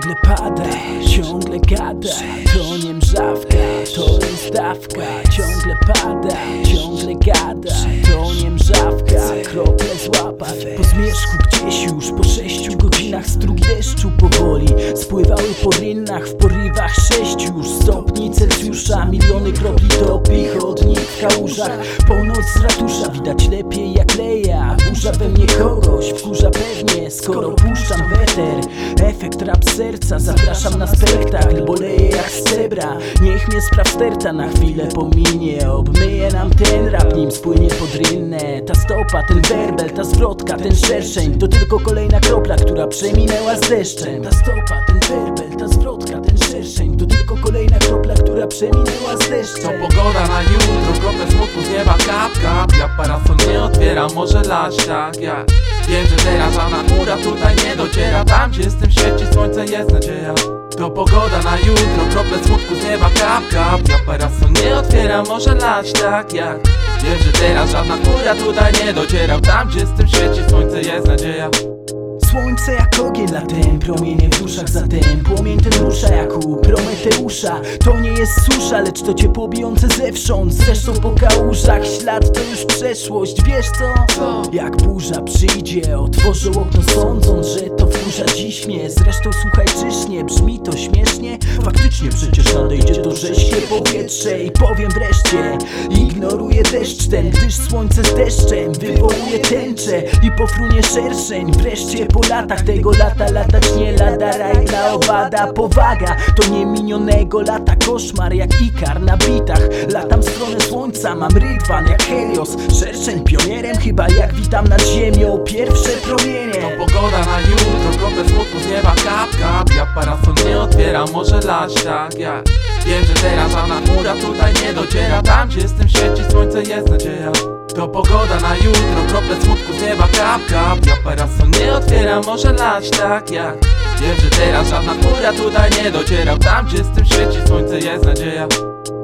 Ciągle pada, ciągle gada, to nie mrzawka, to jest dawka. Ciągle pada, ciągle gada, to nie mrzawka, krople złapać. Po zmierzchu gdzieś już po 6 godzinach strug deszczu powoli spływały po rynnach, w porywach 6 już stopni Celsjusza. Miliony kropli topi chodnik w kałużach. Północ z ratusza widać lepiej jak leja. Burza we mnie kogoś wkurza pewnie, skoro puszczam weter. Efekt rap serca, zapraszam na spektakl, boleję jak z cebra. Niech mnie spraw sterca na chwilę pominie, obmyje nam ten rap, nim spłynie pod rynnę. Ta stopa, ten werbel, ta zwrotka, ten szerszeń, to tylko kolejna kropla, która przeminęła z deszczem. Ta stopa, ten werbel, ta zwrotka, ten szerszeń, to tylko kolejna kropla, która przeminęła z deszczem. To pogoda na jutro, krople smutku z nieba, kap, kap. Ja parasol nie otwieram, może lać tak jak. Wiem, że teraz żadna chmura tutaj nie dociera. Tam gdzie jestem świeci słońce jest nadzieja. To pogoda na jutro, krople smutku z nieba, kap, kap. Ja parasol nie otwieram, może lać tak jak. Wiem, że teraz żadna chmura tutaj nie dociera. Tam gdzie jestem świeci słońce jest nadzieja. Słońce jak ogień latem, promienie w duszach zatem. Płomień ten rusza jak u Prometeusza. To nie jest susza, lecz to ciepło bijące zewsząd. Zresztą po kałużach ślad to już przeszłość. Wiesz co? Jak burza przyjdzie, otworzę okno sądząc, że to wkurza dziś mnie. Zresztą słuchaj czyśnie, brzmi to śmiesznie. Faktycznie przecież nadejdzie to rzeźkie powietrze. I powiem wreszcie, ignoruję deszcz ten, gdyż słońce z deszczem wywołuje tęczę i pofrunie szerszeń. Wreszcie po latach tego lata latać nie lada, raj dla owada. Powaga to nie minionego lata, koszmar jak Ikar na bitach. Latam w stronę słońca, mam rydwan jak Helios. Szerszeń pionierem chyba jak witam nad ziemią pierwsze promienie. To pogoda na jutro, krople smutku z nieba, kap, kap. Ja parasol nie otwieram, może lać tak jak. Wiem, że teraz żadna chmura tutaj nie dociera. Tam gdzie jestem świeci słońce jest nadzieja. To pogoda na jutro, krople smutku z nieba, kap, kap. Ja parasol nie otwieram, może lać tak jak. Wiem, że teraz żadna chmura tutaj nie dociera. Tam gdzie jestem świeci słońce jest nadzieja.